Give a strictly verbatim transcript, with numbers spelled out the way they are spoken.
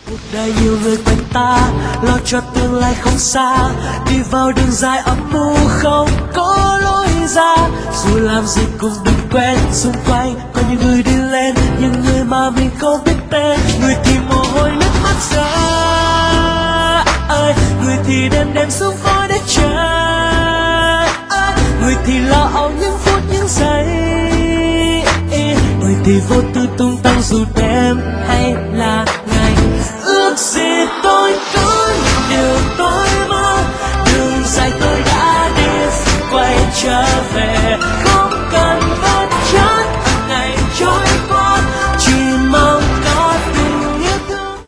cuộc đời nhiều người quanh ta lo cho tương lai không xa, đi vào đường dài âm u không có lối ra. Dù làm gì cũng đừng quên xung quanh có những người đi lên, những người mà mình không biết tên. Người thì mồ hôi nước mắt rơi, người thì đêm đêm xuống phố để chờ, người thì lo âu những phút những giây, người thì vô tư tung tăng dù đêm hay là